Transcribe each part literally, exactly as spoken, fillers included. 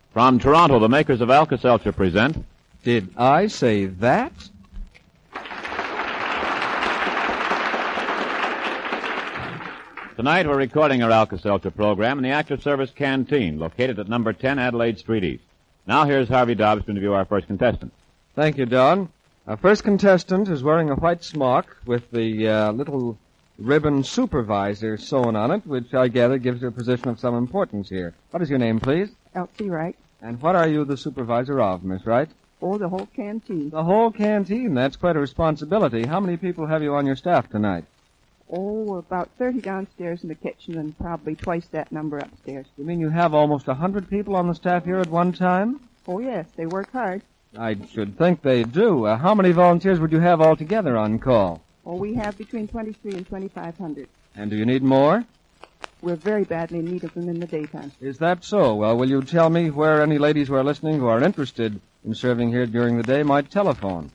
From Toronto, the makers of Alka-Seltzer present... Did I say that? Tonight we're recording our Alka-Seltzer program in the Active Service Canteen, located at number ten Adelaide Street East. Now here's Harvey Dobbs to interview our first contestant. Thank you, Don. Our first contestant is wearing a white smock with the uh, little ribbon supervisor sewn on it, which I gather gives you a position of some importance here. What is your name, please? Elsie Wright. And what are you the supervisor of, Miss Wright? Oh, the whole canteen. The whole canteen. That's quite a responsibility. How many people have you on your staff tonight? Oh, about thirty downstairs in the kitchen and probably twice that number upstairs. You mean you have almost a hundred people on the staff here at one time? Oh, yes, they work hard. I should think they do. Uh, how many volunteers would you have altogether on call? Oh, we have between twenty-three and twenty-five hundred. And do you need more? We're very badly in need of them in the daytime. Is that so? Well, will you tell me where any ladies who are listening who are interested in serving here during the day might telephone?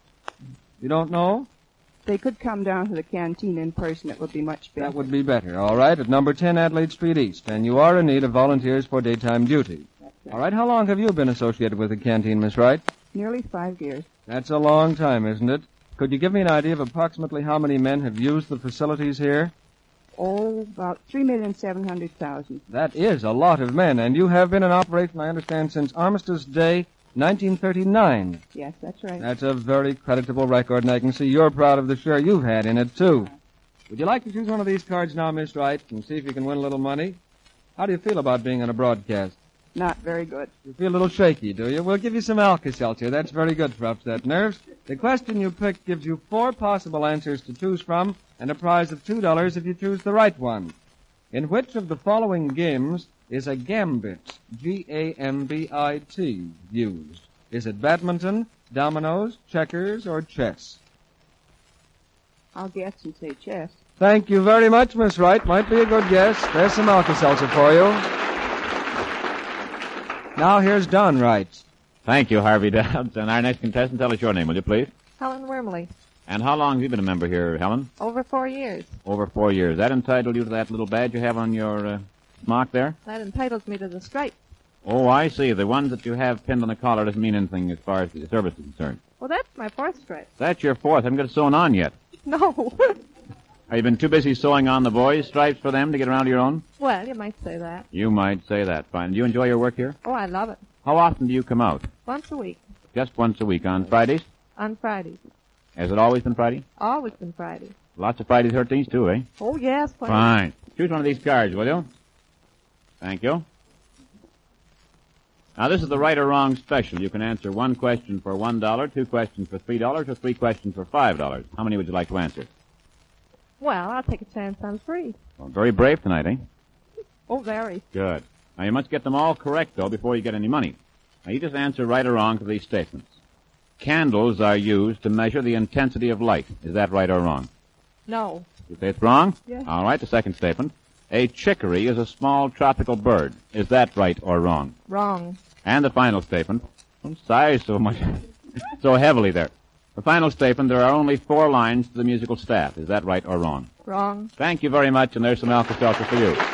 You don't know? They could come down to the canteen in person. It would be much better. That would be better. All right, at number ten Adelaide Street East. And you are in need of volunteers for daytime duty. Right. All right, how long have you been associated with the canteen, Miss Wright? Nearly five years. That's a long time, isn't it? Could you give me an idea of approximately how many men have used the facilities here? Oh, about three million seven hundred thousand. That is a lot of men, and you have been in operation, I understand, since Armistice Day, nineteen thirty-nine. Yes, that's right. That's a very creditable record, and I can see you're proud of the share you've had in it, too. Would you like to choose one of these cards now, Miss Wright, and see if you can win a little money? How do you feel about being on a broadcast? Not very good. You feel a little shaky, do you? We'll give you some Alka-Seltzer. That's very good for upset nerves. The question you picked gives you four possible answers to choose from, and a prize of two dollars if you choose the right one. In which of the following games is a gambit, G A M B I T, used? Is it badminton, dominoes, checkers, or chess? I'll guess and say chess. Thank you very much, Miss Wright. Might be a good guess. There's some Alka-Seltzer for you. Now here's Don Wright. Thank you, Harvey Dobbs. And our next contestant, tell us your name, will you please? Helen Wormley. And how long have you been a member here, Helen? Over four years. Over four years. That entitled you to that little badge you have on your uh, smock there? That entitles me to the stripe. Oh, I see. The ones that you have pinned on the collar doesn't mean anything as far as the service is concerned. Well, that's my fourth stripe. That's your fourth. I haven't got it sewn on yet. No. Have you been too busy sewing on the boys' stripes for them to get around to your own? Well, you might say that. You might say that. Fine. Do you enjoy your work here? Oh, I love it. How often do you come out? Once a week. Just once a week. On Fridays? On Fridays. Has it always been Friday? Always been Friday. Lots of Friday thirteenth too, eh? Oh, yes. Plenty. Fine. Choose one of these cards, will you? Thank you. Now, this is the right or wrong special. You can answer one question for one dollar, two questions for three dollars, or three questions for five dollars. How many would you like to answer? Well, I'll take a chance on three. Well, very brave tonight, eh? Oh, very. Good. Now, you must get them all correct, though, before you get any money. Now, you just answer right or wrong to these statements. Candles are used to measure the intensity of light. Is that right or wrong? No. You say it's wrong? Yes. All right, the second statement. A chicory is a small tropical bird. Is that right or wrong? Wrong. And the final statement. Don't sigh so much, so heavily there. The final statement, there are only four lines to the musical staff. Is that right or wrong? Wrong. Thank you very much, and there's some Alka-Seltzer for you.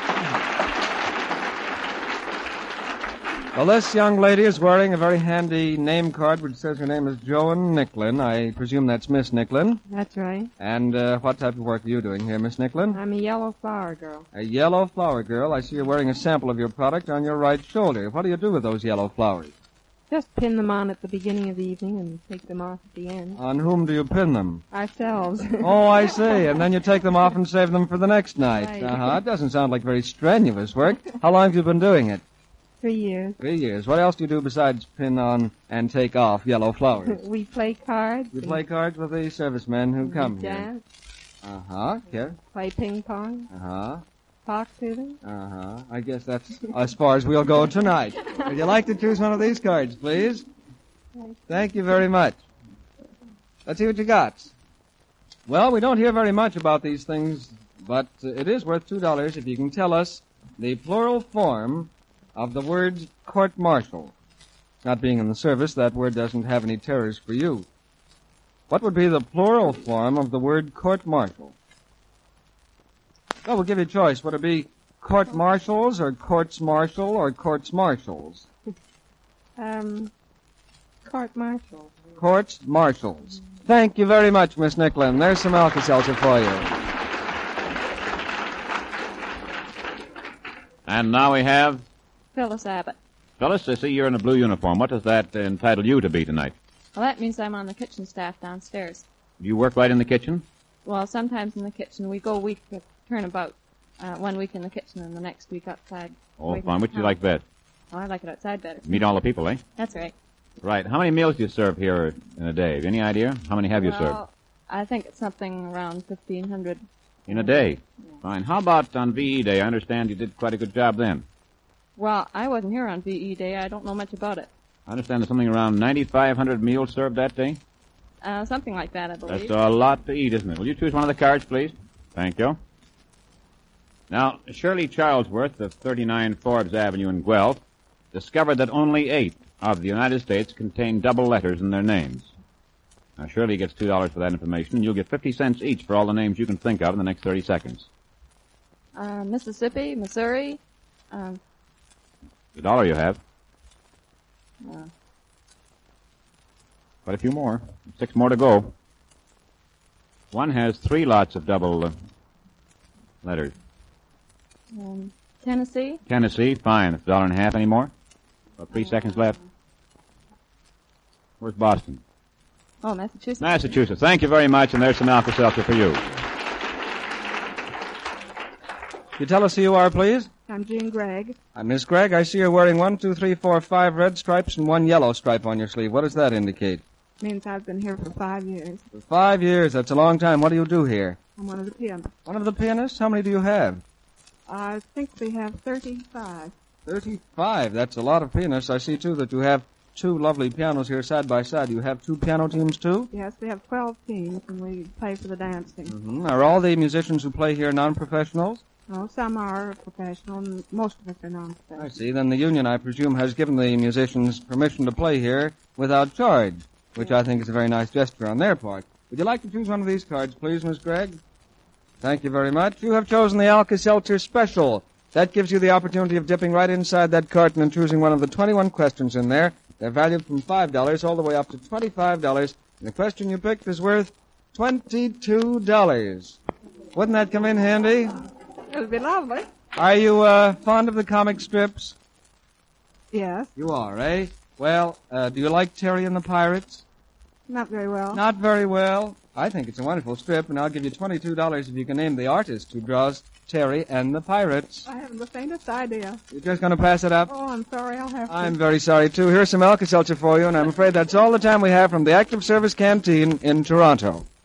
Well, this young lady is wearing a very handy name card which says her name is Joan Nicklin. I presume that's Miss Nicklin. That's right. And uh, what type of work are you doing here, Miss Nicklin? I'm a yellow flower girl. A yellow flower girl. I see you're wearing a sample of your product on your right shoulder. What do you do with those yellow flowers? Just pin them on at the beginning of the evening and take them off at the end. On whom do you pin them? Ourselves. Oh, I see. And then you take them off and save them for the next night. Right. Uh-huh. It doesn't sound like very strenuous work. How long have you been doing it? Three years. Three years. What else do you do besides pin on and take off yellow flowers? We play cards. You play cards with the servicemen who come we here. dance, Uh-huh. Yeah. play ping pong, Uh-huh. talk to them. Uh-huh. I guess that's as far as we'll go tonight. Would you like to choose one of these cards, please? Thank you very much. Let's see what you got. Well, we don't hear very much about these things, but uh, it is worth two dollars if you can tell us the plural form of the word court-martial. Not being in the service, that word doesn't have any terrors for you. What would be the plural form of the word court-martial? Well, we'll give you a choice. Would it be court-martials or courts-martial or courts-martials? Um, Court Marshal. Court Marshals. Thank you very much, Miss Nicklin. There's some Alka-Seltzer for you. And now we have Phyllis Abbott. Phyllis. I see you're in a blue uniform. What does that entitle you to be tonight? Well, that means I'm on the kitchen staff downstairs. Do you work right in the kitchen? Well, sometimes in the kitchen. We go a week, turnabout. Uh, one week in the kitchen and the next week outside. Oh, Waiting fine. Which do you like best? Oh, I like it outside better. Meet all the people, eh? That's right. Right. How many meals do you serve here in a day? Have you any idea? How many have you served? Well, I think it's something around fifteen hundred. In a day? Fine. How about on V E Day? I understand you did quite a good job then. Well, I wasn't here on V E Day. I don't know much about it. I understand there's something around ninety-five hundred meals served that day? Uh, something like that, I believe. That's a lot to eat, isn't it? Will you choose one of the cards, please? Thank you. Now, Shirley Charlesworth of thirty-nine Forbes Avenue in Guelph discovered that only eight of the United States contain double letters in their names. Now, Shirley gets two dollars for that information, and you'll get fifty cents each for all the names you can think of in the next thirty seconds. Uh, Mississippi, Missouri, um, The dollar you have. uh, Quite a few more. Six more to go. One has three lots of double uh, letters. um, Tennessee, Tennessee, fine. It's a dollar and a half anymore. About three seconds left. Where's Boston? oh, Massachusetts. Massachusetts. Thank you very much, and there's some Alka-Seltzer for you. You tell us who you are, please? I'm Jean Gregg. I'm Miss Gregg. I see you're wearing one, two, three, four, five red stripes and one yellow stripe on your sleeve. What does that indicate? Means I've been here for five years. For five years. That's a long time. What do you do here? I'm one of the pianists. One of the pianists? How many do you have? I think we have thirty-five. Thirty-five. That's a lot of pianists. I see, too, that you have two lovely pianos here side by side. You have two piano teams, too? Yes, we have twelve teams, and we play for the dancing. Mm-hmm. Are all the musicians who play here non-professionals? Well, some are professional, and most of us are non-professional. I see. Then the union, I presume, has given the musicians permission to play here without charge, which I think is a very nice gesture on their part. Would you like to choose one of these cards, please, Miss Gregg? Thank you very much. You have chosen the Alka-Seltzer Special. That gives you the opportunity of dipping right inside that carton and choosing one of the twenty-one questions in there. They're valued from five dollars all the way up to twenty-five dollars. And the question you picked is worth twenty-two dollars. Wouldn't that come in handy? It would be lovely. Are you uh, fond of the comic strips? Yes, You are, eh? Well, uh, do you like Terry and the Pirates? not very well. Not very well. I think it's a wonderful strip, and I'll give you twenty-two dollars if you can name the artist who draws Terry and the Pirates. I haven't the faintest idea. You're just going to pass it up? Oh, I'm sorry. I'll have to. I'm very sorry, too. Here's some Alka-Seltzer for you, and I'm afraid that's all the time we have from the Active Service Canteen in Toronto.